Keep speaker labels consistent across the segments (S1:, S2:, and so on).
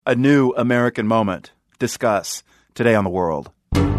S1: A new American moment. Discuss today on The World.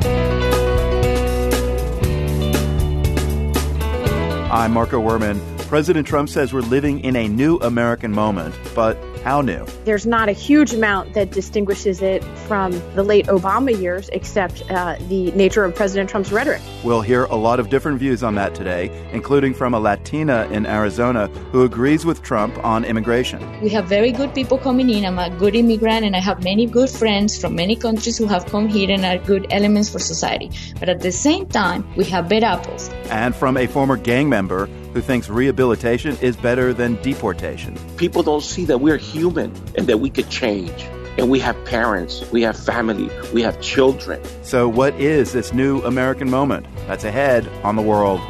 S1: I'm Marco Werman. President Trump says we're living in a new American moment, but how new?
S2: There's not a huge amount that distinguishes it from the late Obama years, except the nature of President Trump's rhetoric.
S1: We'll hear a lot of different views on that today, including from a Latina in Arizona who agrees with Trump on immigration.
S3: We have very good people coming in. I'm a good immigrant, and I have many good friends from many countries who have come here and are good elements for society. But at the same time, we have bad apples.
S1: And from a former gang member who thinks rehabilitation is better than deportation.
S4: People don't see that we're human and that we could change. And we have parents, we have family, we have children.
S1: So what is this new American moment? That's ahead on The World.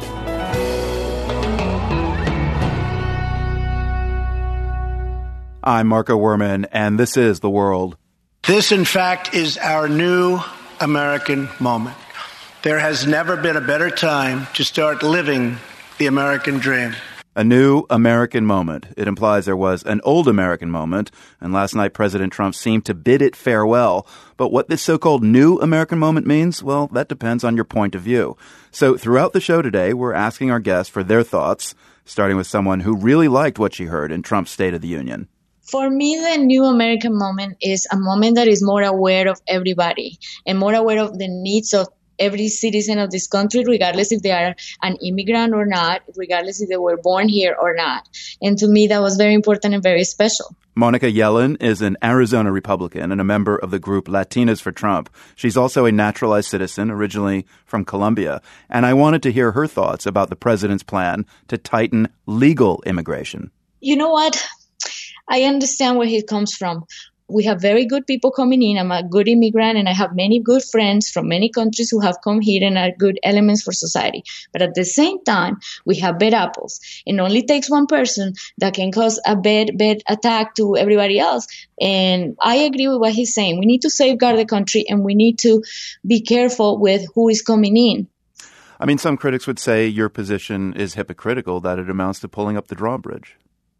S1: I'm Marco Werman, and this is The World.
S5: This, in fact, is our new American moment. There has never been a better time to start living the American dream.
S1: A new American moment. It implies there was an old American moment, and last night President Trump seemed to bid it farewell. But what this so-called new American moment means, well, that depends on your point of view. So throughout the show today, we're asking our guests for their thoughts, starting with someone who really liked what she heard in Trump's State of the Union.
S3: For me, the new American moment is a moment that is more aware of everybody and more aware of the needs of every citizen of this country, regardless if they are an immigrant or not, regardless if they were born here or not. And to me, that was very important and very special.
S1: Monica Yellen is an Arizona Republican and a member of the group Latinas for Trump. She's also a naturalized citizen, originally from Colombia. And I wanted to hear her thoughts about the president's plan to tighten legal immigration.
S3: You know what? I understand where he comes from. We have very good people coming in. I'm a good immigrant, and I have many good friends from many countries who have come here and are good elements for society. But at the same time, we have bad apples. It only takes one person that can cause a bad attack to everybody else. And I agree with what he's saying. We need to safeguard the country, and we need to be careful with who is coming in.
S1: I mean, some critics would say your position is hypocritical, that it amounts to pulling up the drawbridge.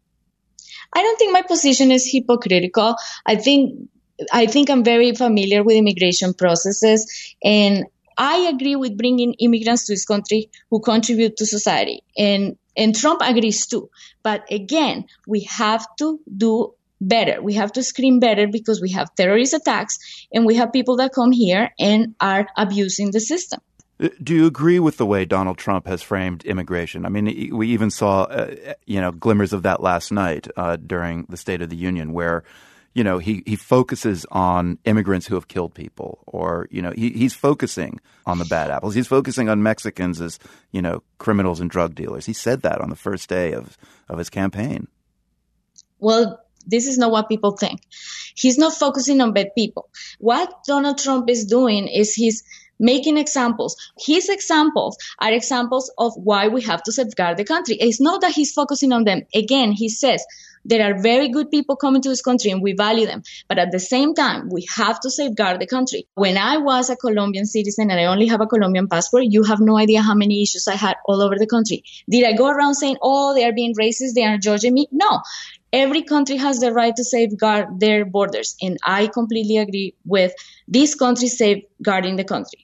S3: I don't think my position is hypocritical. I think I'm very familiar with immigration processes, and I agree with bringing immigrants to this country who contribute to society. And Trump agrees too. But again, we have to do better. We have to screen better because we have terrorist attacks and we have people that come here and are abusing the system.
S1: Do you agree with the way Donald Trump has framed immigration? I mean, we even saw, glimmers of that last night during the State of the Union where, he focuses on immigrants who have killed people or, he's focusing on the bad apples. He's focusing on Mexicans as, criminals and drug dealers. He said that on the first day of his campaign.
S3: Well, this is not what people think. He's not focusing on bad people. What Donald Trump is doing is he's making examples. His examples are examples of why we have to safeguard the country. It's not that he's focusing on them. Again, he says there are very good people coming to this country and we value them. But at the same time, we have to safeguard the country. When I was a Colombian citizen and I only have a Colombian passport, you have no idea how many issues I had all over the country. Did I go around saying, they are being racist, they are judging me? No. Every country has the right to safeguard their borders. And I completely agree with this country safeguarding the country.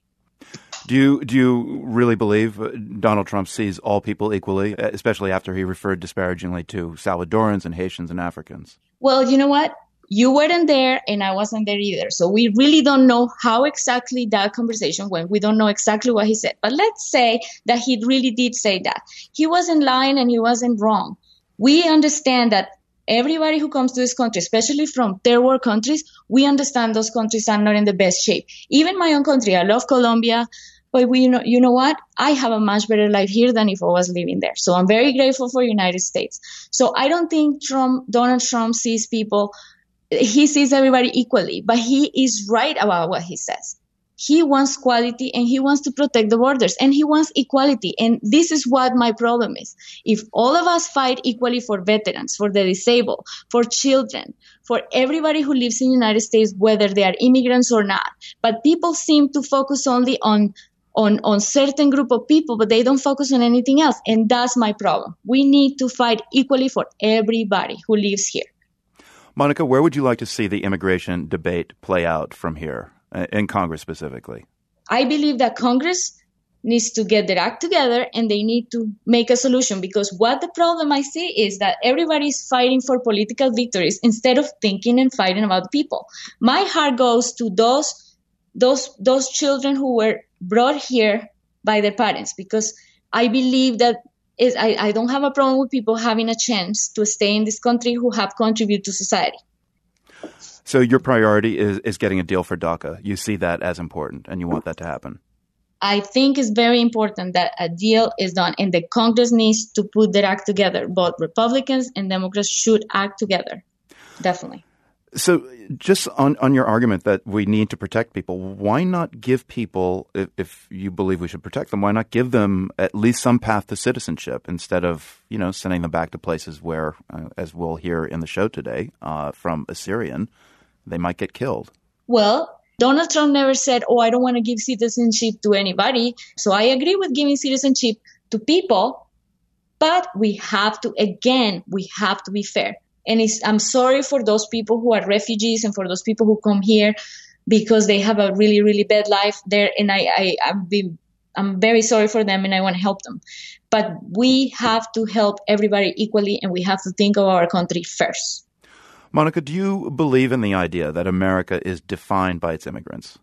S1: Do you really believe Donald Trump sees all people equally, especially after he referred disparagingly to Salvadorans and Haitians and Africans?
S3: Well, you know what? You weren't there and I wasn't there either. So we really don't know how exactly that conversation went. We don't know exactly what he said. But let's say that he really did say that. He wasn't lying and he wasn't wrong. We understand that everybody who comes to this country, especially from third world countries, we understand those countries are not in the best shape. Even my own country, I love Colombia. But you know what? I have a much better life here than if I was living there. So I'm very grateful for the United States. So I don't think Donald Trump sees people, he sees everybody equally, but he is right about what he says. He wants quality and he wants to protect the borders and he wants equality. And this is what my problem is. If all of us fight equally for veterans, for the disabled, for children, for everybody who lives in the United States, whether they are immigrants or not, but people seem to focus only on certain group of people, but they don't focus on anything else. And that's my problem. We need to fight equally for everybody who lives here.
S1: Monica, where would you like to see the immigration debate play out from here, in Congress specifically?
S3: I believe that Congress needs to get their act together and they need to make a solution, because what the problem I see is that everybody is fighting for political victories instead of thinking and fighting about the people. My heart goes to those children who were brought here by their parents, because I believe that I don't have a problem with people having a chance to stay in this country who have contributed to society.
S1: So your priority is getting a deal for DACA. You see that as important and you want that to happen.
S3: I think it's very important that a deal is done, and the Congress needs to put their act together. Both Republicans and Democrats should act together. Definitely.
S1: So just on your argument that we need to protect people, why not give people, if you believe we should protect them, why not give them at least some path to citizenship instead of, sending them back to places where, as we'll hear in the show today, from a Syrian, they might get killed? Well,
S3: Donald Trump never said, I don't want to give citizenship to anybody. So I agree with giving citizenship to people, but we have to be fair. And I'm sorry for those people who are refugees and for those people who come here because they have a really, really bad life there. And I'm very sorry for them and I want to help them. But we have to help everybody equally and we have to think of our country first.
S1: Monica, do you believe in the idea that America is defined by its immigrants?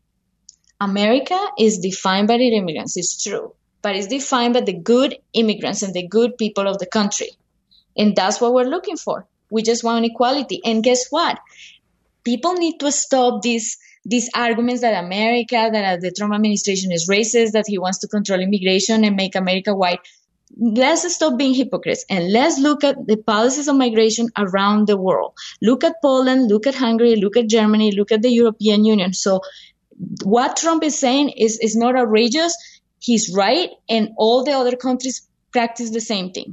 S3: America is defined by its immigrants, it's true. But it's defined by the good immigrants and the good people of the country. And that's what we're looking for. We just want equality. And guess what? People need to stop these arguments that the Trump administration is racist, that he wants to control immigration and make America white. Let's stop being hypocrites and let's look at the policies of migration around the world. Look at Poland, look at Hungary, look at Germany, look at the European Union. So what Trump is saying is not outrageous. He's right, and all the other countries practice the same thing.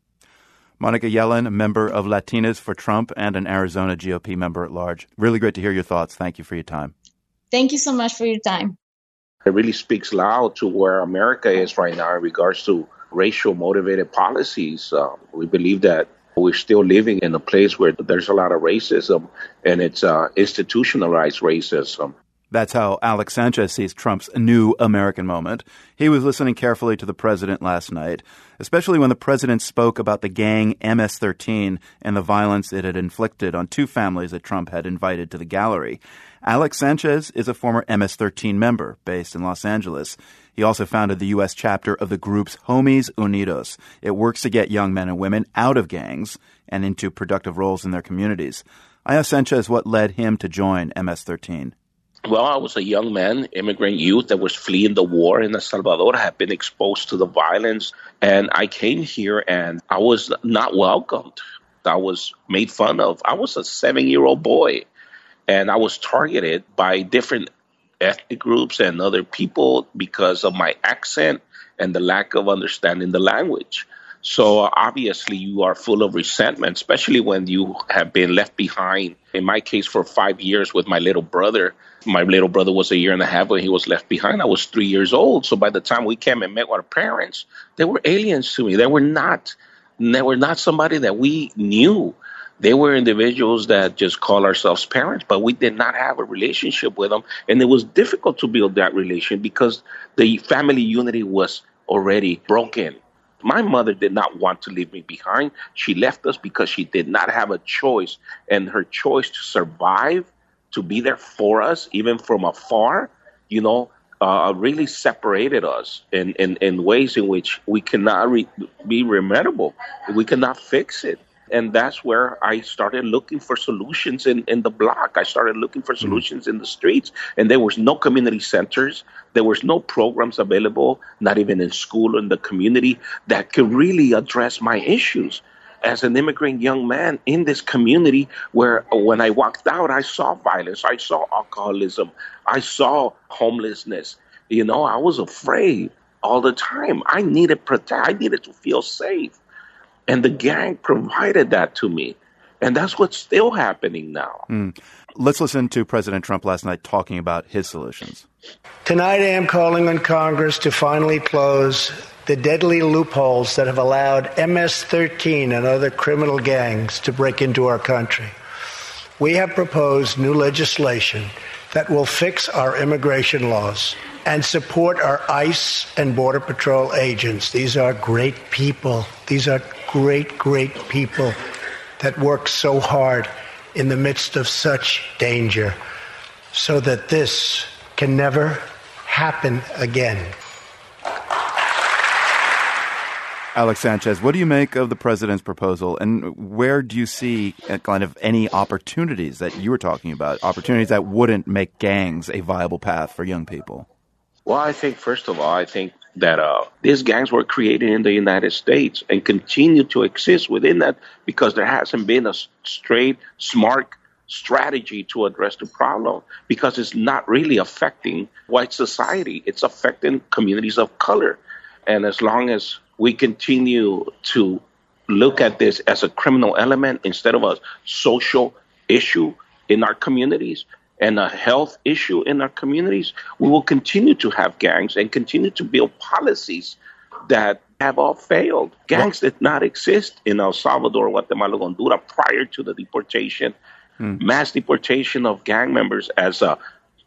S1: Monica Yellen, a member of Latinas for Trump and an Arizona GOP member at large. Really great to hear your thoughts. Thank you for your time.
S3: Thank you so much for your time.
S4: It really speaks loud to where America is right now in regards to racial motivated policies. We believe that we're still living in a place where there's a lot of racism, and it's institutionalized racism.
S1: That's how Alex Sanchez sees Trump's new American moment. He was listening carefully to the president last night, especially when the president spoke about the gang MS-13 and the violence it had inflicted on two families that Trump had invited to the gallery. Alex Sanchez is a former MS-13 member based in Los Angeles. He also founded the U.S. chapter of the group's Homies Unidos. It works to get young men and women out of gangs and into productive roles in their communities. I asked Sanchez what led him to join MS-13.
S4: Well, I was a young man, immigrant youth that was fleeing the war in El Salvador. I had been exposed to the violence, and I came here and I was not welcomed. I was made fun of. I was a 7-year-old boy, and I was targeted by different ethnic groups and other people because of my accent and the lack of understanding the language. So obviously you are full of resentment, especially when you have been left behind. In my case, for 5 years with my little brother. My little brother was 1.5 years when he was left behind. I was 3 years old. So by the time we came and met our parents, they were aliens to me. They were not somebody that we knew. They were individuals that just call ourselves parents, but we did not have a relationship with them. And it was difficult to build that relation because the family unity was already broken. My mother did not want to leave me behind. She left us because she did not have a choice. And her choice to survive, to be there for us, even from afar, really separated us in ways in which we cannot be rememberable. We cannot fix it. And that's where I started looking for solutions in the block. I started looking for solutions in the streets. And there was no community centers. There was no programs available, not even in school or in the community, that could really address my issues. As an immigrant young man in this community where when I walked out, I saw violence, I saw alcoholism, I saw homelessness. I was afraid all the time. I needed to feel safe. And the gang provided that to me. And that's what's still happening now.
S1: Let's listen to President Trump last night talking about his solutions.
S5: Tonight I am calling on Congress to finally close the deadly loopholes that have allowed MS-13 and other criminal gangs to break into our country. we have proposed new legislation that will fix our immigration laws and support our ICE and Border Patrol agents. These are great people. These are great, great people that work so hard in the midst of such danger so that this can never happen again.
S1: Alex Sanchez, what do you make of the president's proposal, and where do you see kind of any opportunities that you were talking about, opportunities that wouldn't make gangs a viable path for young people?
S4: Well, I think, first of all, that these gangs were created in the United States and continue to exist within that because there hasn't been a straight, smart strategy to address the problem, because it's not really affecting white society. It's affecting communities of color. And as long as we continue to look at this as a criminal element instead of a social issue in our communities and a health issue in our communities, we will continue to have gangs and continue to build policies that have all failed. Gangs did not exist in El Salvador, Guatemala, Honduras prior to the deportation. Mass deportation of gang members as a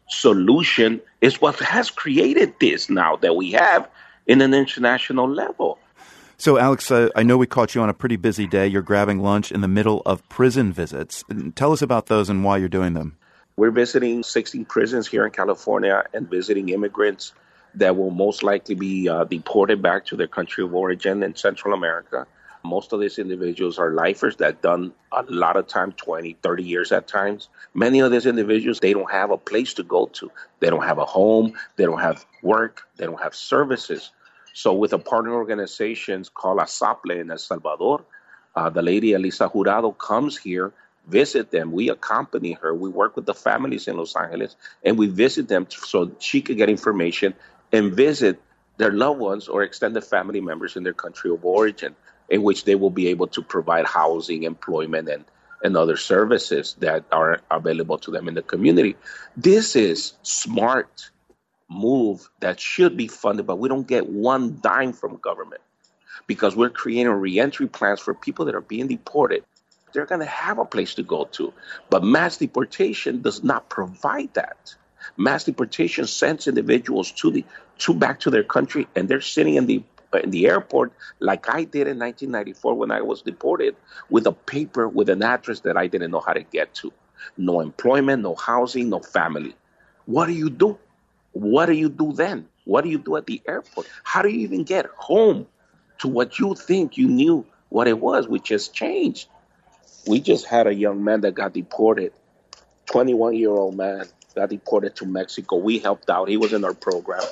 S4: solution is what has created this now that we have in an international level.
S1: So, Alex, I know we caught you on a pretty busy day. You're grabbing lunch in the middle of prison visits. Tell us about those and why you're doing them.
S4: We're visiting 16 prisons here in California and visiting immigrants that will most likely be deported back to their country of origin in Central America. Most of these individuals are lifers that done a lot of time, 20, 30 years at times. Many of these individuals, they don't have a place to go to. They don't have a home. They don't have work. They don't have services. So with a partner organization called ASAPLE in El Salvador, the lady Elisa Jurado comes here, visit them. We accompany her. We work with the families in Los Angeles, and we visit them so she could get information and visit their loved ones or extended family members in their country of origin, in which they will be able to provide housing, employment, and other services that are available to them in the community. This is smart move that should be funded, but we don't get one dime from government because we're creating reentry plans for people that are being deported. They're going to have a place to go to, but mass deportation does not provide that. Mass deportation sends individuals back to their country, and they're sitting in the airport like I did in 1994 when I was deported, with a paper with an address that I didn't know how to get to. No employment, no housing, no family. What do you do? What do you do then? What do you do at the airport? How do you even get home to what you think you knew what it was, which has changed? We just had a young man that got deported, 21-year-old man, got deported to Mexico. We helped out. He was in our program.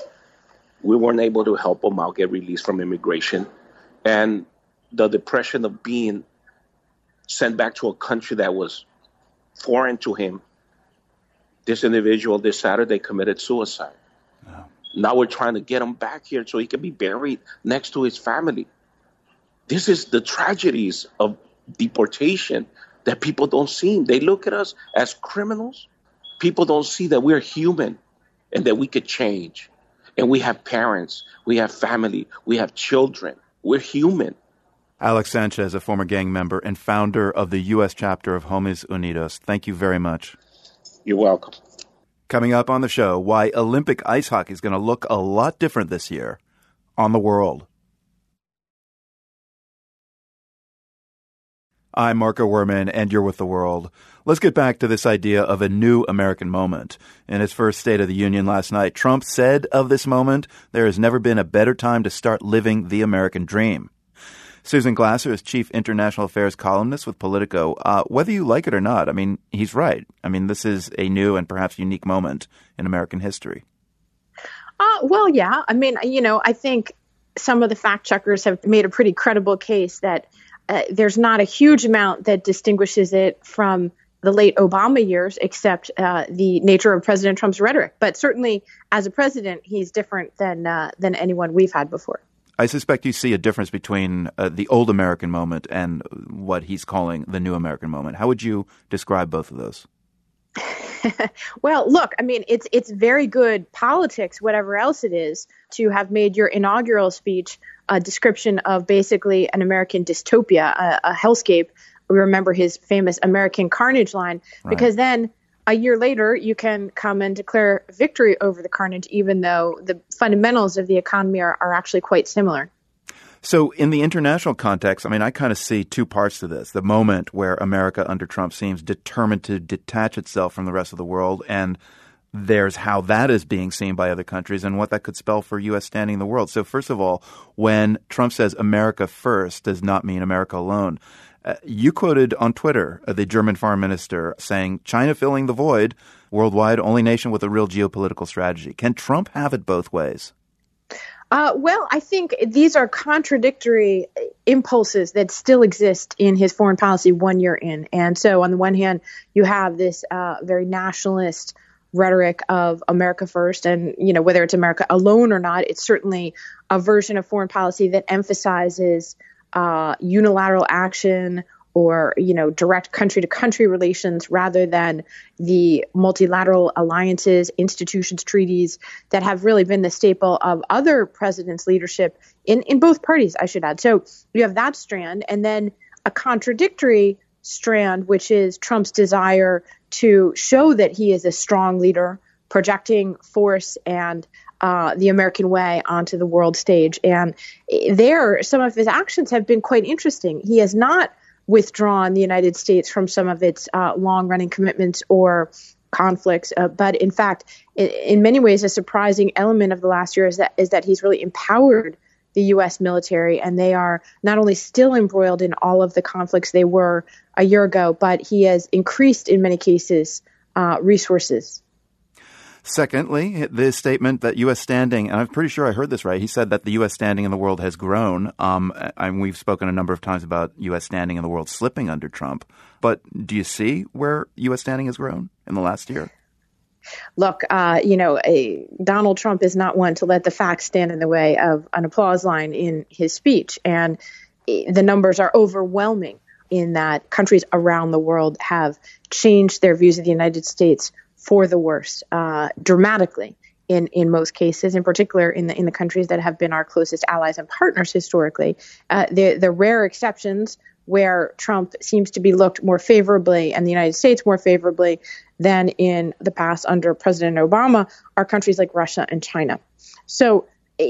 S4: We weren't able to help him out get released from immigration. And the depression of being sent back to a country that was foreign to him, this individual this Saturday committed suicide. Wow. Now we're trying to get him back here so he can be buried next to his family. This is the tragedies of deportation that people don't see. They look at us as criminals. People don't see that we're human and that we could change. And we have parents, we have family, we have children. We're human.
S1: Alex Sanchez, a former gang member and founder of the U.S. chapter of Homies Unidos. Thank you very much.
S4: You're welcome.
S1: Coming up on the show, why Olympic ice hockey is going to look a lot different this year on The World. I'm Marco Werman, and you're with The World. Let's get back to this idea of a new American moment. In his first State of the Union last night, Trump said of this moment, there has never been a better time to start living the American dream. Susan Glasser is chief international affairs columnist with Politico. Whether you like it or not, I mean, he's right. I mean, this is a new and perhaps unique moment in American history.
S2: Well, yeah. I mean, I think some of the fact checkers have made a pretty credible case that there's not a huge amount that distinguishes it from the late Obama years, except the nature of President Trump's rhetoric. But certainly, as a president, he's different than anyone we've had before.
S1: I suspect you see a difference between the old American moment and what he's calling the new American moment. How would you describe both of those?
S2: Well, look, I mean, it's very good politics, whatever else it is, to have made your inaugural speech a description of basically an American dystopia, a hellscape We remember his famous American carnage line, because then a year later, you can come and declare victory over the carnage, even though the fundamentals of the economy are actually quite similar.
S1: So in the international context, I mean, I kind of see two parts to this. The moment where America under Trump seems determined to detach itself from the rest of the world, and there's how that is being seen by other countries and what that could spell for U.S. standing in the world. So first of all, when Trump says America first does not mean America alone. You quoted on Twitter the German foreign minister saying, China filling the void, worldwide, only nation with a real geopolitical strategy. Can Trump have it both ways?
S2: Well, I think these are contradictory impulses that still exist in his foreign policy 1 year in. And so on the one hand, you have this very nationalist rhetoric of America first. And, whether it's America alone or not, it's certainly a version of foreign policy that emphasizes unilateral action or, direct country-to-country relations rather than the multilateral alliances, institutions, treaties that have really been the staple of other presidents' leadership in both parties, I should add. So you have that strand, and then a contradictory strand, which is Trump's desire to show that he is a strong leader, projecting force and the American way onto the world stage. And there, some of his actions have been quite interesting. He has not withdrawn the United States from some of its long-running commitments or conflicts, but in fact, in many ways, a surprising element of the last year is that he's really empowered the U.S. military, and they are not only still embroiled in all of the conflicts they were a year ago, but he has increased, in many cases, resources.
S1: Secondly, the statement that U.S. standing, and I'm pretty sure I heard this right, he said that the U.S. standing in the world has grown. And we've spoken a number of times about U.S. standing in the world slipping under Trump. But do you see where U.S. standing has grown in the last year?
S2: Look, Donald Trump is not one to let the facts stand in the way of an applause line in his speech. And the numbers are overwhelming in that countries around the world have changed their views of the United States for the worse, dramatically in most cases, in particular in the countries that have been our closest allies and partners historically. The rare exceptions where Trump seems to be looked more favorably and the United States more favorably than in the past under President Obama are countries like Russia and China. So,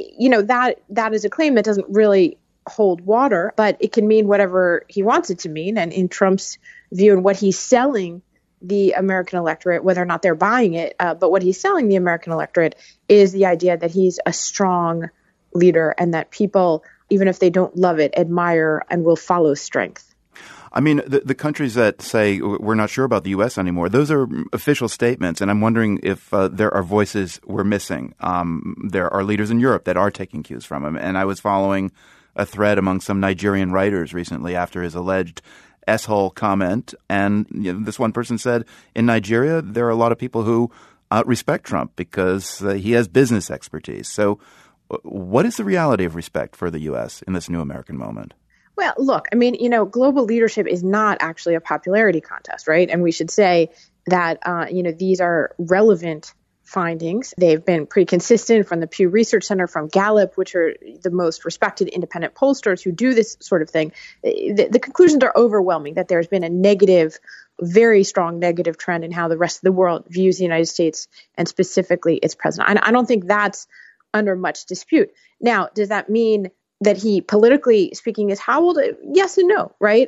S2: that is a claim that doesn't really hold water, but it can mean whatever he wants it to mean. And in Trump's view and what he's selling the American electorate, whether or not they're buying it, but what he's selling the American electorate is the idea that he's a strong leader and that people, even if they don't love it, admire and will follow strength.
S1: I mean, the countries that say we're not sure about the U.S. anymore, those are official statements. And I'm wondering if there are voices we're missing. There are leaders in Europe that are taking cues from him. And I was following a thread among some Nigerian writers recently after his alleged S-hole comment. And this one person said, in Nigeria, there are a lot of people who respect Trump because he has business expertise. So what is the reality of respect for the U.S. in this new American moment?
S2: Well, look, I mean, global leadership is not actually a popularity contest, right? And we should say that, these are relevant findings. They've been pretty consistent from the Pew Research Center, from Gallup, which are the most respected independent pollsters who do this sort of thing. The conclusions are overwhelming that there's been a negative, very strong negative trend in how the rest of the world views the United States and specifically its president. I don't think that's under much dispute. Now, does that mean that he, politically speaking, is howled? Yes and no, right?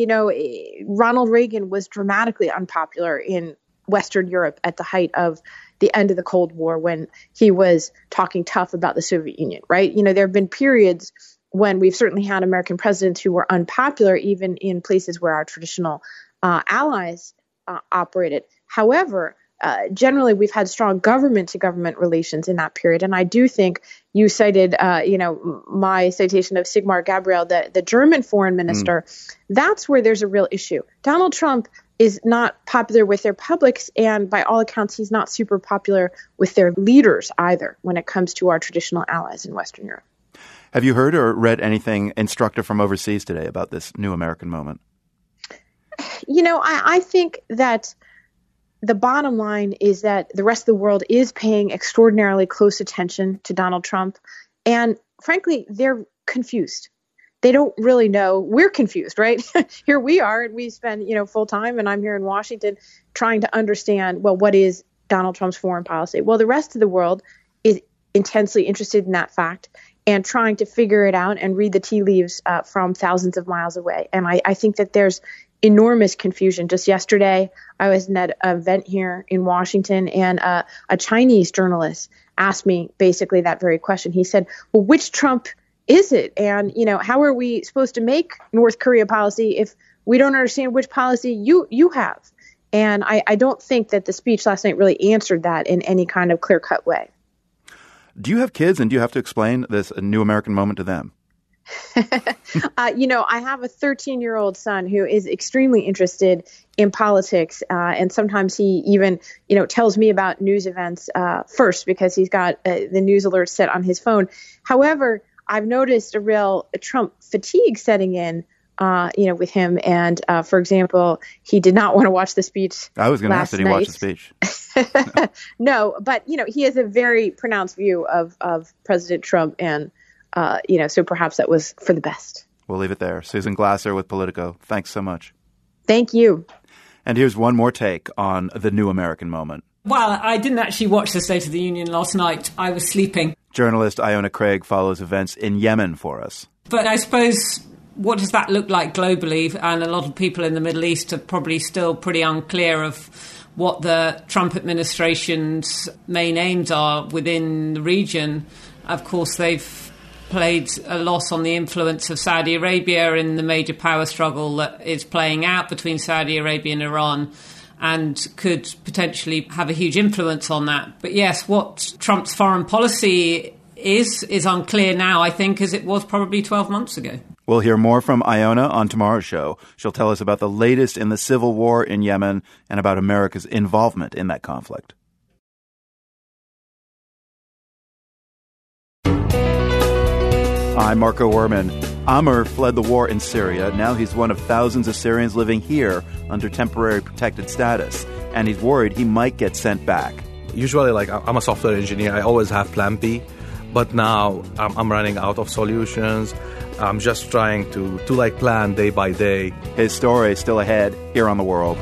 S2: Ronald Reagan was dramatically unpopular in Western Europe at the height of the end of the Cold War when he was talking tough about the Soviet Union, right? There have been periods when we've certainly had American presidents who were unpopular, even in places where our traditional allies operated. However, generally, we've had strong government-to-government relations in that period. And I do think you cited, my citation of Sigmar Gabriel, the German foreign minister. That's where there's a real issue. Donald Trump is not popular with their publics, and by all accounts, he's not super popular with their leaders either when it comes to our traditional allies in Western Europe.
S1: Have you heard or read anything instructive from overseas today about this new American moment?
S2: I think that the bottom line is that the rest of the world is paying extraordinarily close attention to Donald Trump. And frankly, they're confused. they don't really know. We're confused, right? Here we are, and we spend, full time, and I'm here in Washington trying to understand, well, what is Donald Trump's foreign policy? Well, the rest of the world is intensely interested in that fact and trying to figure it out and read the tea leaves from thousands of miles away. And I think that there's enormous confusion. Just yesterday, I was at an event here in Washington, and a Chinese journalist asked me basically that very question. He said, well, which Trump is it? And, how are we supposed to make North Korea policy if we don't understand which policy you have? And I don't think that the speech last night really answered that in any kind of clear-cut way.
S1: Do you have kids, and do you have to explain this New American Moment to them?
S2: I have a 13-year-old son who is extremely interested in politics, and sometimes he even, tells me about news events first because he's got the news alerts set on his phone. However, I've noticed a real Trump fatigue setting in, with him. And for example, he did not want to watch the speech.
S1: I was going to ask, did he watch the speech?
S2: No, but he has a very pronounced view of President Trump, and so perhaps that was for the best.
S1: We'll leave it there. Susan Glasser with Politico. Thanks so much.
S2: Thank you.
S1: And here's one more take on the New American Moment.
S6: Well, I didn't actually watch the State of the Union last night. I was sleeping.
S1: Journalist Iona Craig follows events in Yemen for us.
S6: But I suppose, what does that look like globally? And a lot of people in the Middle East are probably still pretty unclear of what the Trump administration's main aims are within the region. Of course, they've played a loss on the influence of Saudi Arabia in the major power struggle that is playing out between Saudi Arabia and Iran, and could potentially have a huge influence on that. But yes, what Trump's foreign policy is unclear now, I think, as it was probably 12 months ago.
S1: We'll hear more from Iona on tomorrow's show. She'll tell us about the latest in the civil war in Yemen and about America's involvement in that conflict. I'm Marco Werman. Amr fled the war in Syria. Now he's one of thousands of Syrians living here under temporary protected status. And he's worried he might get sent back.
S7: Usually, I'm a software engineer. I always have plan B. But now I'm running out of solutions. I'm just trying to plan day by day.
S1: His story is still ahead here on The World.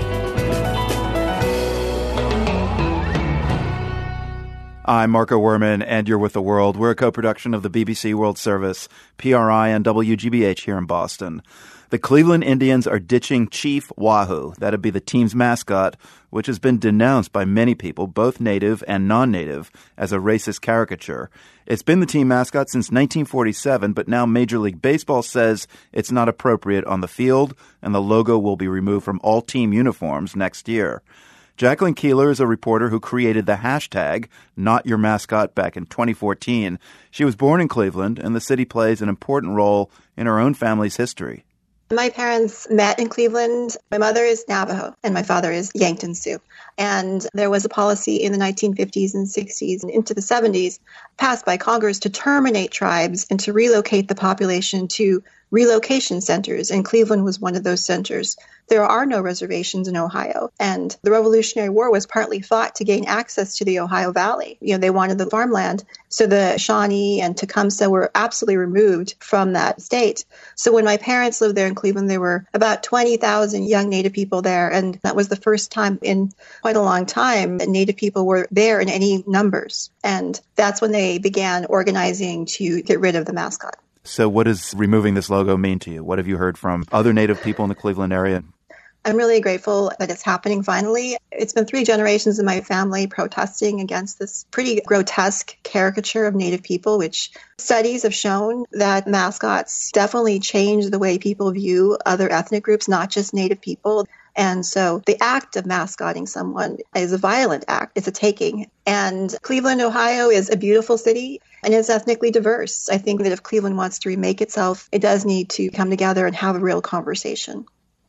S1: I'm Marco Werman, and you're with The World. We're a co-production of the BBC World Service, PRI, and WGBH here in Boston. The Cleveland Indians are ditching Chief Wahoo. That'd be the team's mascot, which has been denounced by many people, both native and non-native, as a racist caricature. It's been the team mascot since 1947, but now Major League Baseball says it's not appropriate on the field, and the logo will be removed from all team uniforms next year. Jacqueline Keeler is a reporter who created the hashtag #NotYourMascot back in 2014. She was born in Cleveland, and the city plays an important role in her own family's history.
S8: My parents met in Cleveland. My mother is Navajo and my father is Yankton Sioux. And there was a policy in the 1950s and 60s and into the 70s passed by Congress to terminate tribes and to relocate the population to relocation centers, and Cleveland was one of those centers. There are no reservations in Ohio, and the Revolutionary War was partly fought to gain access to the Ohio Valley. They wanted the farmland, so the Shawnee and Tecumseh were absolutely removed from that state. So when my parents lived there in Cleveland, there were about 20,000 young Native people there, and that was the first time in quite a long time that Native people were there in any numbers. And that's when they began organizing to get rid of the mascot.
S1: So what does removing this logo mean to you? What have you heard from other Native people in the Cleveland area?
S8: I'm really grateful that it's happening finally. It's been 3 generations of my family protesting against this pretty grotesque caricature of Native people, which studies have shown that mascots definitely change the way people view other ethnic groups, not just Native people. And so the act of mascotting someone is a violent act. It's a taking. And Cleveland, Ohio is a beautiful city and it's ethnically diverse. I think that if Cleveland wants to remake itself, it does need to come together and have a real conversation.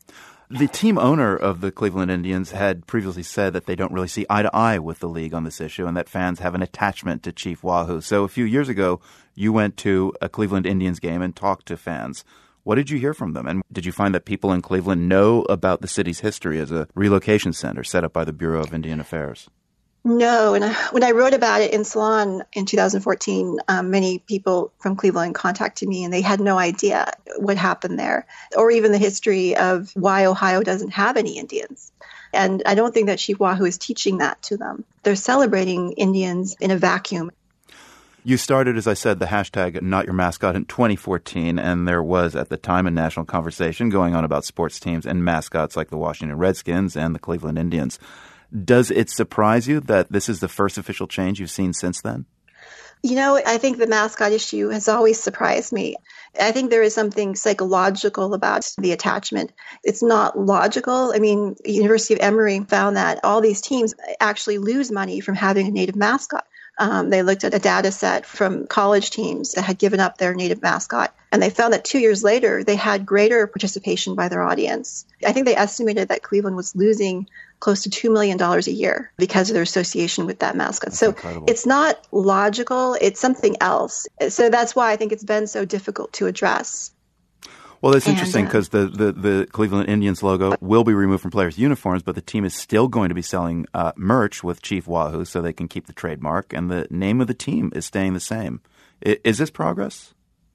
S1: The team owner of the Cleveland Indians had previously said that they don't really see eye to eye with the league on this issue and that fans have an attachment to Chief Wahoo. So a few years ago, you went to a Cleveland Indians game and talked to fans. What did you hear from them? And did you find that people in Cleveland know about the city's history as a relocation center set up by the Bureau of Indian Affairs?
S8: No, and when I wrote about it in Salon in 2014, many people from Cleveland contacted me and they had no idea what happened there, or even the history of why Ohio doesn't have any Indians. And I don't think that Chief Wahoo is teaching that to them. They're celebrating Indians in a vacuum.
S1: You started, as I said, the hashtag Not Your Mascot in 2014, and there was at the time a national conversation going on about sports teams and mascots like the Washington Redskins and the Cleveland Indians. Does it surprise you that this is the first official change you've seen since then?
S8: You know, I think the mascot issue has always surprised me. I think there is something psychological about the attachment. It's not logical. I mean, University of Emory found that all these teams actually lose money from having a native mascot. They looked at a data set from college teams that had given up their native mascot, and they found that 2 years later, they had greater participation by their audience. I think they estimated that Cleveland was losing close to $2 million a year because of their association with that mascot. So it's not logical. It's something else. So that's why I think it's been so difficult to address.
S1: Well, it's interesting because the Cleveland Indians logo will be removed from players' uniforms, but the team is still going to be selling merch with Chief Wahoo so they can keep the trademark, and the name of the team is staying the same. Is this progress?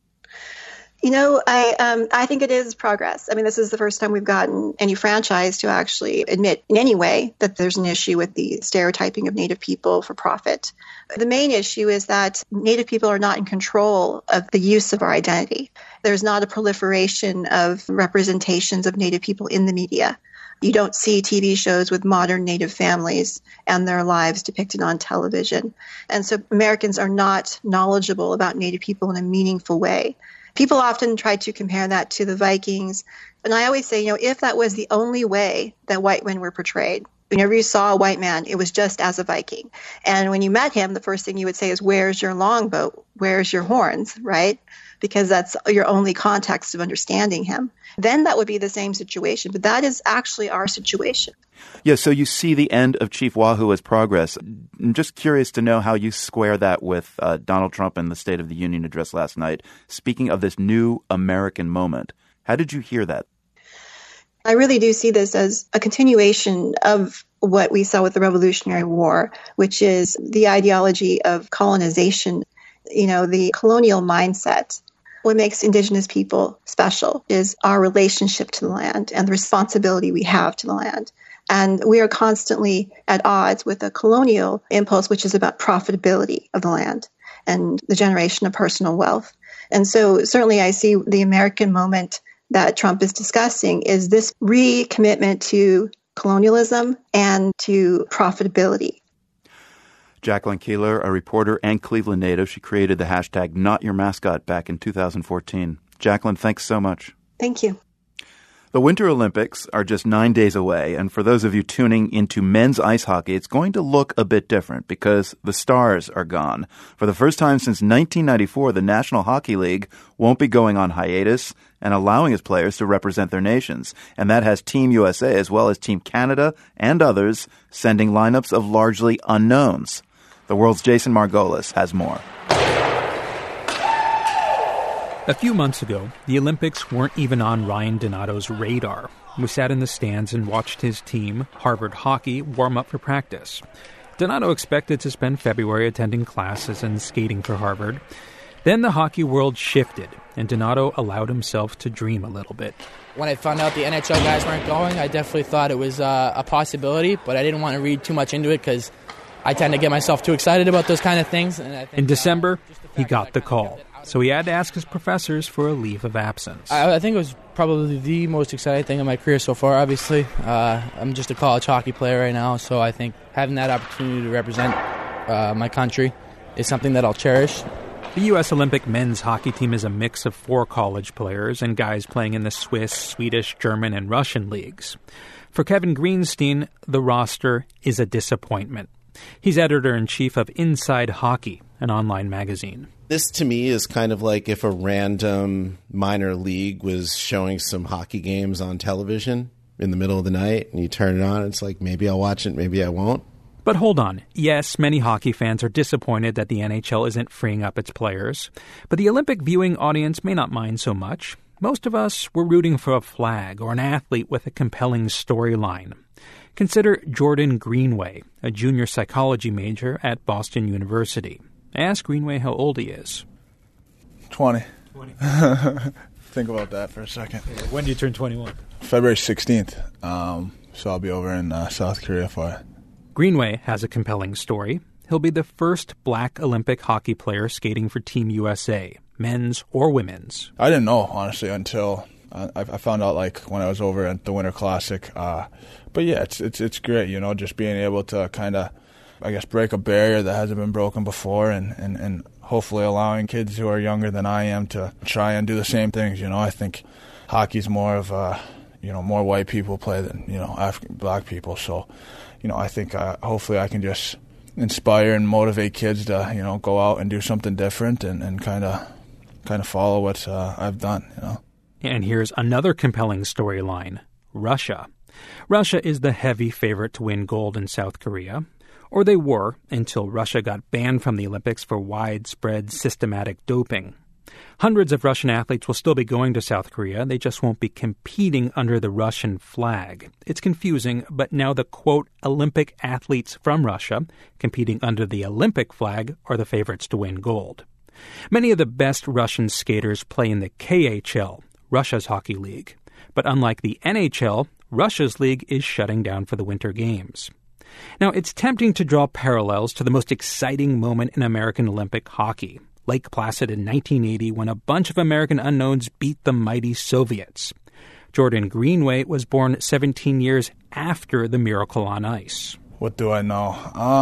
S8: You know, I think it is progress. I mean, this is the first time we've gotten any franchise to actually admit in any way that there's an issue with the stereotyping of Native people for profit. The main issue is that Native people are not in control of the use of our identity. There's not a proliferation of representations of Native people in the media. You don't see TV shows with modern Native families and their lives depicted on television. And so Americans are not knowledgeable about Native people in a meaningful way. People often try to compare that to the Vikings. And I always say, you know, if that was the only way that white men were portrayed, whenever you saw a white man, it was just as a Viking. And when you met him, the first thing you would say is, where's your longbow? Where's your horns, right? Because that's your only context of understanding him. Then that would be the same situation. But that is actually our situation.
S1: Yeah, so you see the end of Chief Wahoo as progress. I'm just curious to know how you square that with Donald Trump and the State of the Union address last night. Speaking of this new American moment, how did you hear that?
S8: I really do see this as a continuation of what we saw with the Revolutionary War, which is the ideology of colonization, you know, the colonial mindset. What makes Indigenous people special is our relationship to the land and the responsibility we have to the land. And we are constantly at odds with a colonial impulse, which is about profitability of the land and the generation of personal wealth. And so certainly I see the American moment that Trump is discussing is this recommitment to colonialism and to profitability.
S1: Jacqueline Keeler, a reporter and Cleveland native, she created the hashtag Not Your Mascot back in 2014. Jacqueline, thanks so much.
S8: Thank you.
S1: The Winter Olympics are just 9 days away, and for those of you tuning into men's ice hockey, it's going to look a bit different because the stars are gone. For the first time since 1994, the National Hockey League won't be going on hiatus and allowing its players to represent their nations. And that has Team USA as well as Team Canada and others sending lineups of largely unknowns. The World's Jason Margolis has more.
S9: A few months ago, the Olympics weren't even on Ryan Donato's radar. We sat in the stands and watched his team, Harvard Hockey, warm up for practice. Donato expected to spend February attending classes and skating for Harvard. Then the hockey world shifted, and Donato allowed himself to dream a little bit.
S10: When I found out the NHL guys weren't going, I definitely thought it was a possibility, but I didn't want to read too much into it because I tend to get myself too excited about those kind of things. And I think,
S9: in December, he got the call. So he had to ask his professors for a leave of absence.
S10: I think it was probably the most exciting thing in my career so far, obviously. I'm just a college hockey player right now, so I think having that opportunity to represent my country is something that I'll cherish.
S9: The U.S. Olympic men's hockey team is a mix of 4 college players and guys playing in the Swiss, Swedish, German, and Russian leagues. For Kevin Greenstein, the roster is a disappointment. He's editor-in-chief of Inside Hockey, an online magazine.
S11: This, to me, is kind of like if a random minor league was showing some hockey games on television in the middle of the night, and you turn it on, it's like, maybe I'll watch it, maybe I won't.
S9: But hold on. Yes, many hockey fans are disappointed that the NHL isn't freeing up its players. But the Olympic viewing audience may not mind so much. Most of us were rooting for a flag or an athlete with a compelling storyline. Consider Jordan Greenway, a junior psychology major at Boston University. I asked Greenway how old he is.
S12: 20. Think about that for a second.
S9: When do you turn 21?
S12: February 16th. So I'll be over in South Korea for it.
S9: Greenway has a compelling story. He'll be the first black Olympic hockey player skating for Team USA, men's or women's.
S12: I didn't know, honestly, until I found out when I was over at the Winter Classic. But yeah, it's great, just being able to kind of, break a barrier that hasn't been broken before and hopefully allowing kids who are younger than I am to try and do the same things. I think hockey's more of more white people play than, black people. So, I think hopefully I can just inspire and motivate kids to, go out and do something different and kind of follow what I've done,
S9: And here's another compelling storyline, Russia. Russia is the heavy favorite to win gold in South Korea. Or they were, until Russia got banned from the Olympics for widespread systematic doping. Hundreds of Russian athletes will still be going to South Korea. They just won't be competing under the Russian flag. It's confusing, but now the, quote, Olympic athletes from Russia competing under the Olympic flag are the favorites to win gold. Many of the best Russian skaters play in the KHL, Russia's hockey league. But unlike the NHL, Russia's league is shutting down for the Winter Games. Now, it's tempting to draw parallels to the most exciting moment in American Olympic hockey, Lake Placid in 1980, when a bunch of American unknowns beat the mighty Soviets. Jordan Greenway was born 17 years after the Miracle on Ice.
S12: What do I know?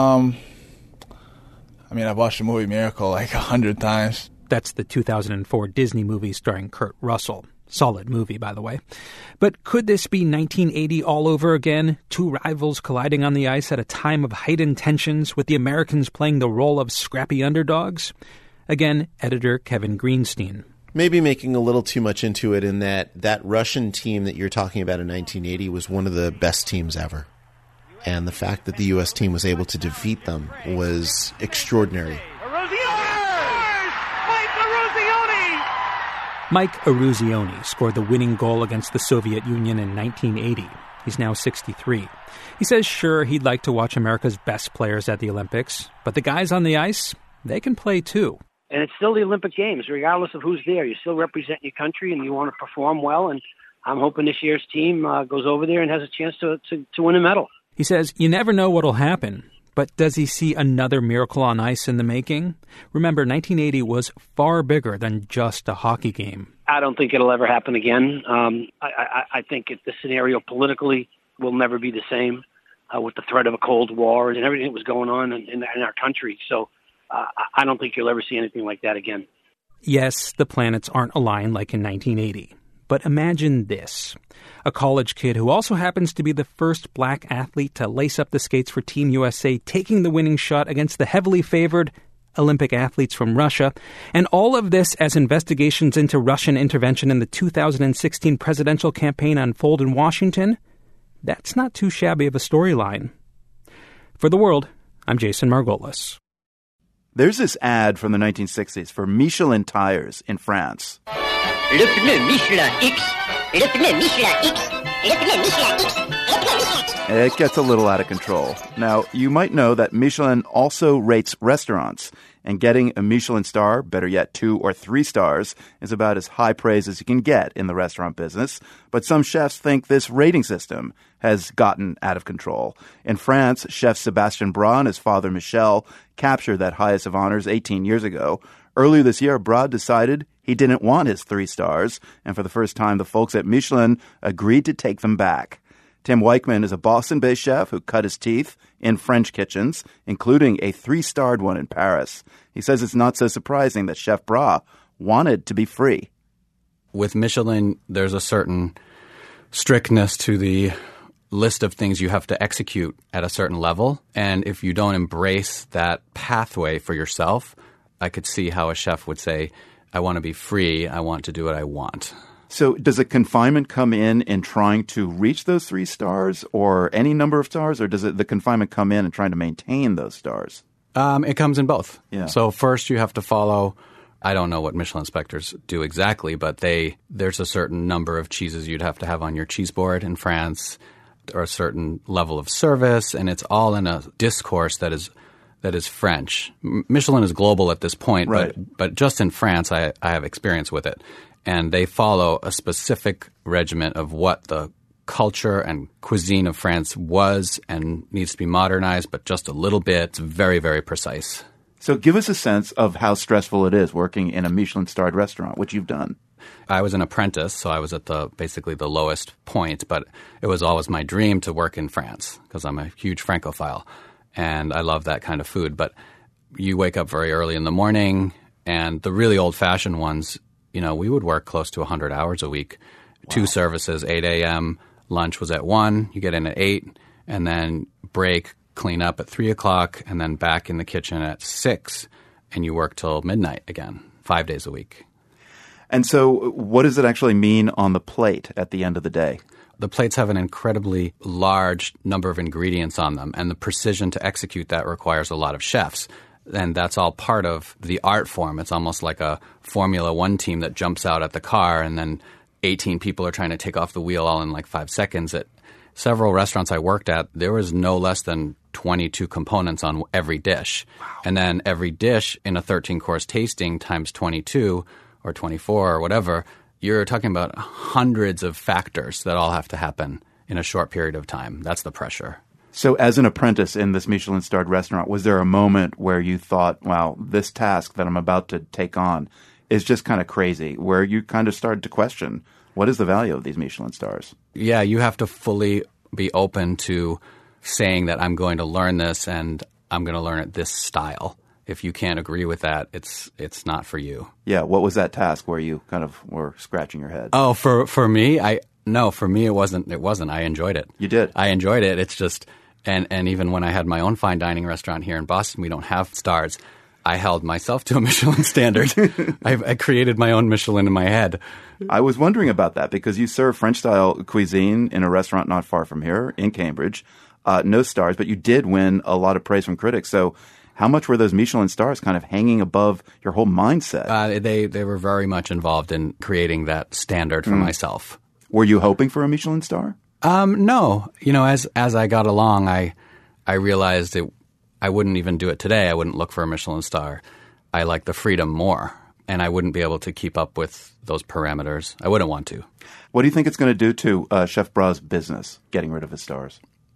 S12: I've watched the movie Miracle 100 times.
S9: That's the 2004 Disney movie starring Kurt Russell. Solid movie, by the way. But could this be 1980 all over again? Two rivals colliding on the ice at a time of heightened tensions, with the Americans playing the role of scrappy underdogs? Again, editor Kevin Greenstein.
S11: Maybe making a little too much into it in that Russian team that you're talking about in 1980 was one of the best teams ever. And the fact that the U.S. team was able to defeat them was extraordinary.
S9: Mike Eruzione scored the winning goal against the Soviet Union in 1980. He's now 63. He says, sure, he'd like to watch America's best players at the Olympics, but the guys on the ice, they can play too.
S13: And it's still the Olympic Games, regardless of who's there. You still represent your country and you want to perform well, and I'm hoping this year's team goes over there and has a chance to win a medal.
S9: He says, you never know what'll happen. But does he see another Miracle on Ice in the making? Remember, 1980 was far bigger than just a hockey game.
S13: I don't think it'll ever happen again. I think the scenario politically will never be the same with the threat of a Cold War and everything that was going on in our country. So I don't think you'll ever see anything like that again.
S9: Yes, the planets aren't aligned like in 1980. But imagine this. A college kid who also happens to be the first black athlete to lace up the skates for Team USA, taking the winning shot against the heavily favored Olympic athletes from Russia. And all of this as investigations into Russian intervention in the 2016 presidential campaign unfold in Washington. That's not too shabby of a storyline. For The World, I'm Jason Margolis.
S1: There's this ad from the 1960s for Michelin tires in France.
S14: Le pneu Michelin X. Le pneu Michelin X. Le pneu Michelin X. Le pneu Michelin X.
S1: It gets a little out of control. Now, you might know that Michelin also rates restaurants, and getting a Michelin star, better yet 2 or 3 stars, is about as high praise as you can get in the restaurant business. But some chefs think this rating system has gotten out of control. In France, chef Sébastien Bras and his father Michel captured that highest of honors 18 years ago. Earlier this year, Bras decided he didn't want his 3 stars, and for the first time, the folks at Michelin agreed to take them back. Tim Weichman is a Boston-based chef who cut his teeth in French kitchens, including a 3-starred one in Paris. He says it's not so surprising that Chef Bras wanted to be free.
S15: With Michelin, there's a certain strictness to the list of things you have to execute at a certain level, and if you don't embrace that pathway for yourself, I could see how a chef would say, I want to be free, I want to do what I want.
S1: So does a confinement come in trying to reach those 3 stars or any number of stars, or does the confinement come in trying to maintain those stars?
S15: It comes in both.
S1: Yeah.
S15: So first you have to follow, I don't know what Michelin inspectors do exactly, but there's a certain number of cheeses you'd have to have on your cheese board in France. expect a certain level of service, and it's all in a discourse that is French. Michelin is global at this point,
S1: right.
S15: but just in France, I have experience with it. And they follow a specific regiment of what the culture and cuisine of France was and needs to be modernized, but just a little bit. It's very, very precise.
S1: So give us a sense of how stressful it is working in a Michelin-starred restaurant, which you've done.
S15: I was an apprentice, so I was at basically the lowest point, but it was always my dream to work in France because I'm a huge Francophile, and I love that kind of food. But you wake up very early in the morning, and the really old-fashioned ones, we would work close to 100 hours a week. Wow. 2 services, 8 a.m., lunch was at 1, you get in at 8, and then break, clean up at 3 o'clock, and then back in the kitchen at 6, and you work till midnight again, 5 days a week.
S1: And so what does it actually mean on the plate at the end of the day?
S15: The plates have an incredibly large number of ingredients on them, and the precision to execute that requires a lot of chefs. And that's all part of the art form. It's almost like a Formula One team that jumps out at the car, and then 18 people are trying to take off the wheel all in like 5 seconds. At several restaurants I worked at, there was no less than 22 components on every dish. Wow. And then every dish in a 13-course tasting times 22 or 24 or whatever, you're talking about hundreds of factors that all have to happen in a short period of time. That's the pressure.
S1: So as an apprentice in this Michelin-starred restaurant, was there a moment where you thought, wow, this task that I'm about to take on is just kind of crazy, where you kind of started to question, what is the value of these Michelin stars?
S15: Yeah, you have to fully be open to saying that I'm going to learn this and I'm going to learn it this style. If you can't agree with that, it's not for you.
S1: Yeah, what was that task where you kind of were scratching your head?
S15: Oh, for me, for me it wasn't. I enjoyed it.
S1: You did?
S15: I enjoyed it. It's just and even when I had my own fine dining restaurant here in Boston, we don't have stars. I held myself to a Michelin standard. I created my own Michelin in my head.
S1: I was wondering about that because you serve French-style cuisine in a restaurant not far from here in Cambridge. No stars, but you did win a lot of praise from critics. So how much were those Michelin stars kind of hanging above your whole mindset?
S15: They were very much involved in creating that standard for myself.
S1: Were you hoping for a Michelin star?
S15: No. As I got along, I realized I wouldn't even do it today. I wouldn't look for a Michelin star. I like the freedom more, and I wouldn't be able to keep up with those parameters. I wouldn't want to.
S1: What do you think it's going to do to Chef Bra's business, getting rid of his stars?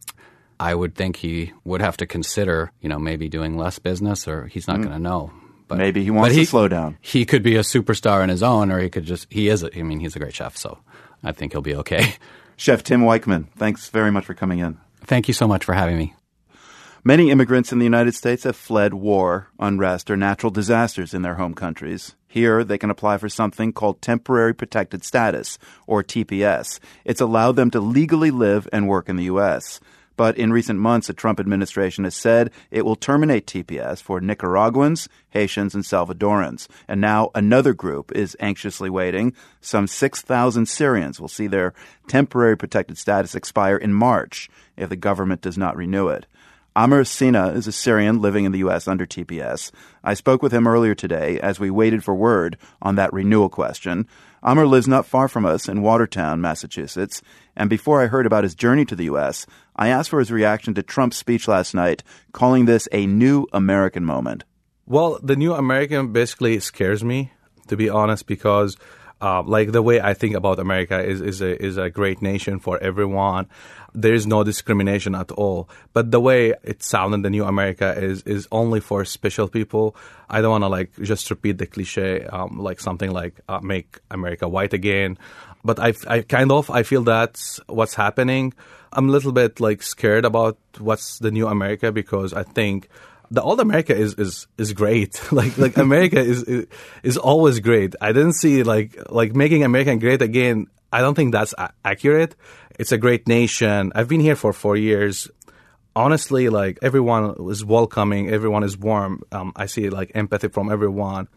S15: I would think he would have to consider, maybe doing less business, or he's not going to know.
S1: But maybe he wants to slow down.
S15: He could be a superstar on his own, or he's a great chef, so I think he'll be okay.
S1: Chef Tim Weichman, thanks very much for coming in.
S15: Thank you so much for having me.
S1: Many immigrants in the United States have fled war, unrest, or natural disasters in their home countries. Here, they can apply for something called Temporary Protected Status, or TPS. It's allowed them to legally live and work in the U.S., but in recent months, the Trump administration has said it will terminate TPS for Nicaraguans, Haitians, and Salvadorans. And now another group is anxiously waiting. Some 6,000 Syrians will see their temporary protected status expire in March if the government does not renew it. Amr Sina is a Syrian living in the U.S. under TPS. I spoke with him earlier today as we waited for word on that renewal question. Amr lives not far from us in Watertown, Massachusetts. And before I heard about his journey to the U.S., I asked for his reaction to Trump's speech last night, calling this a new American moment.
S7: Well, the new American basically scares me, to be honest, because the way I think about America is a great nation for everyone. There is no discrimination at all. But the way it sounded, the new America is only for special people. I don't want to just repeat the cliche, something like make America white again. But I feel that's what's happening. I'm a little bit scared about what's the new America because I think the old America is great. like America is always great. I didn't see making America great again. I don't think that's accurate. It's a great nation. I've been here for 4 years. Honestly, everyone is welcoming. Everyone is warm. I see empathy from everyone.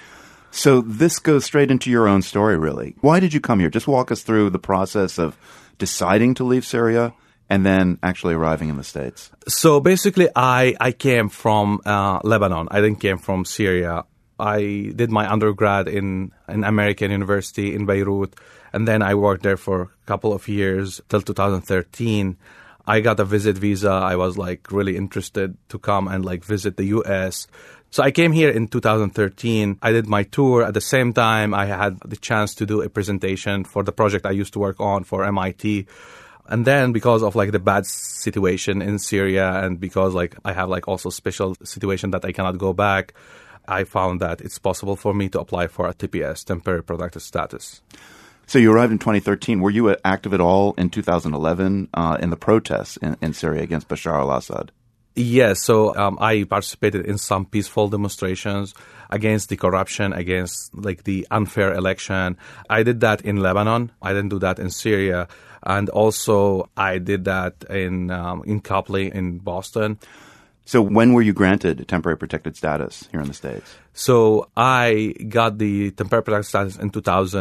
S1: So this goes straight into your own story, really. Why did you come here? Just walk us through the process of deciding to leave Syria and then actually arriving in the States.
S7: So basically, I came from Lebanon. I didn't came from Syria. I did my undergrad in an American university in Beirut, and then I worked there for a couple of years till 2013. I got a visit visa. I was like really interested to come and like visit the U.S. So I came here in 2013. I did my tour. At the same time, I had the chance to do a presentation for the project I used to work on for MIT. And then because of like the bad situation in Syria and because like I have like also special situation that I cannot go back, I found that it's possible for me to apply for a TPS, temporary protected status.
S1: So you arrived in 2013. Were you active at all in 2011 in the protests in Syria against Bashar al-Assad?
S7: Yes. So I participated in some peaceful demonstrations against the corruption, against like the unfair election. I did that in Lebanon. I didn't do that in Syria. And also I did that in Copley in Boston.
S1: So when were you granted temporary protected status here in the States?
S7: So I got the temporary protected status in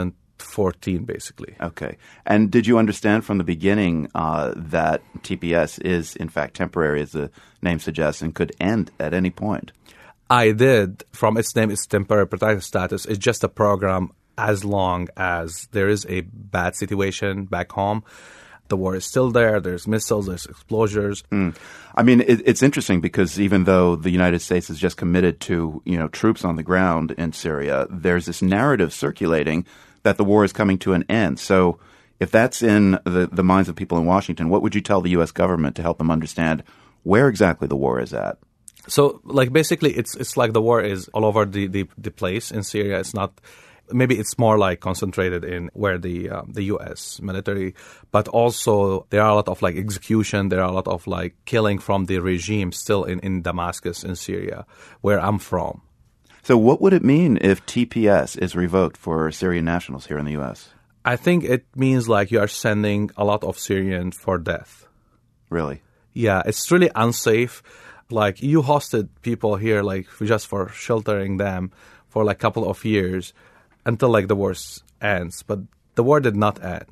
S7: 2014, basically.
S1: Okay. And did you understand from the beginning that TPS is, in fact, temporary, as the name suggests, and could end at any point?
S7: I did. From its name, it's temporary protected status. It's just a program as long as there is a bad situation back home. The war is still there. There's missiles, there's explosions.
S1: I mean, it's interesting because even though the United States is just committed to, troops on the ground in Syria, there's this narrative circulating that the war is coming to an end. So if that's in the minds of people in Washington, what would you tell the U.S. government to help them understand where exactly the war is at?
S7: So, like, basically, it's like the war is all over the place in Syria. It's not... Maybe it's more like concentrated in where the U.S. military, but also there are a lot of like execution, there are a lot of like killing from the regime still in Damascus in Syria, where I'm from.
S1: So what would it mean if TPS is revoked for Syrian nationals here in the U.S.?
S7: I think it means like you are sending a lot of Syrians for death.
S1: Really?
S7: Yeah, it's really unsafe. Like you hosted people here like just for sheltering them for like a couple of years. Until like the war ends, but the war did not end.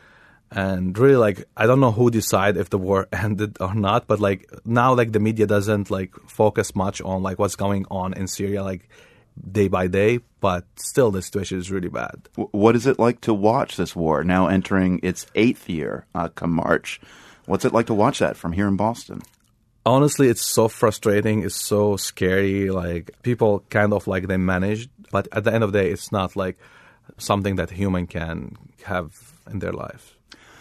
S7: And really, like, I don't know who decide if the war ended or not, but like now, like the media doesn't like focus much on like what's going on in Syria, like day by day, but still the situation is really bad.
S1: What is it like to watch this war now entering its 8th year come March? What's it like to watch that from here in Boston?
S7: Honestly, it's so frustrating. It's so scary. Like people kind of like they managed. But at the end of the day, it's not like something that a human can have in their life.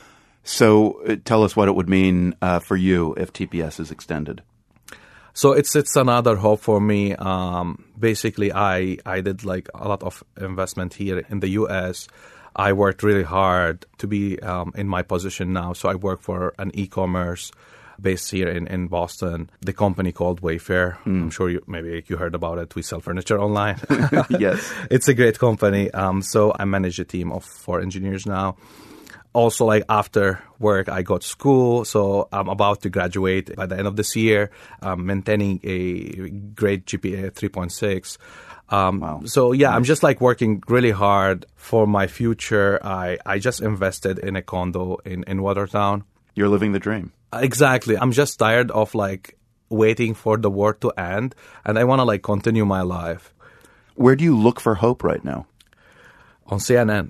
S1: So tell us what it would mean for you if TPS is extended.
S7: So it's another hope for me. Basically, I did like a lot of investment here in the U.S. I worked really hard to be in my position now. So I work for an e-commerce based here in Boston, the company called Wayfair. I'm sure you heard about it. We sell furniture online.
S1: Yes.
S7: It's a great company. So I manage a team of 4 engineers now. Also, like after work, I go to school. So I'm about to graduate by the end of this year. I'm maintaining a great GPA 3.6.
S1: Wow.
S7: So yeah, I'm just like working really hard for my future. I just invested in a condo in Watertown.
S1: You're living the dream.
S7: Exactly. I'm just tired of like waiting for the war to end, and I want to like continue my life.
S1: Where do you look for hope right now?
S7: On CNN.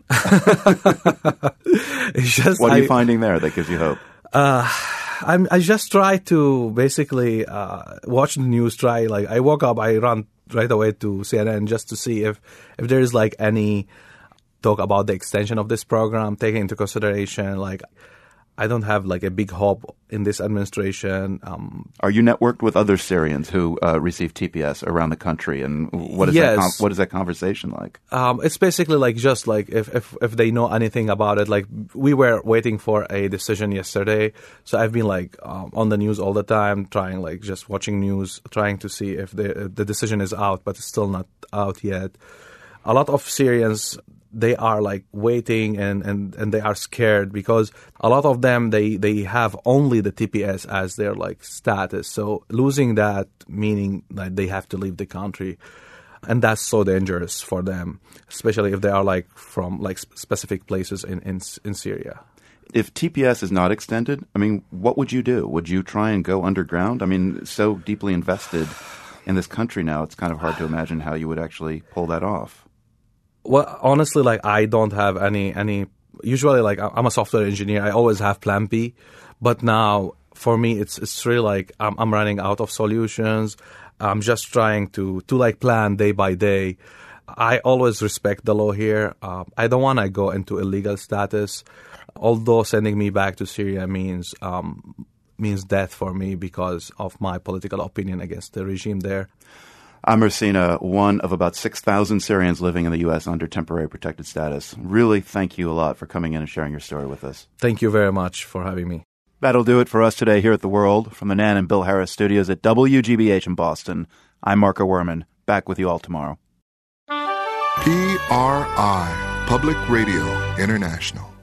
S1: What are you finding there that gives you hope?
S7: I just try to basically watch the news. I woke up, I run right away to CNN just to see if there is like any talk about the extension of this program, taking into consideration like I don't have like a big hope in this administration.
S1: Are you networked with other Syrians who receive TPS around the country, and what is what is that conversation like?
S7: It's basically like just like if they know anything about it. Like we were waiting for a decision yesterday, so I've been like on the news all the time, trying like just watching news, trying to see if the decision is out, but it's still not out yet. A lot of Syrians, they are like waiting and they are scared because a lot of them, they have only the TPS as their like status. So losing that, meaning that they have to leave the country. And that's so dangerous for them, especially if they are like from like specific places in Syria.
S1: If TPS is not extended, I mean, what would you do? Would you try and go underground? I mean, so deeply invested in this country now, it's kind of hard to imagine how you would actually pull that off.
S7: Well, honestly, like I don't have any. Usually, like I'm a software engineer, I always have Plan B. But now, for me, it's really like I'm running out of solutions. I'm just trying to like plan day by day. I always respect the law here. I don't want to go into illegal status, although sending me back to Syria means death for me because of my political opinion against the regime there.
S1: Amr Sina, one of about 6,000 Syrians living in the U.S. under temporary protected status. Really, thank you a lot for coming in and sharing your story with us.
S7: Thank you very much for having me.
S1: That'll do it for us today here at The World. From the Nan and Bill Harris studios at WGBH in Boston, I'm Marco Werman. Back with you all tomorrow.
S16: PRI, Public Radio International.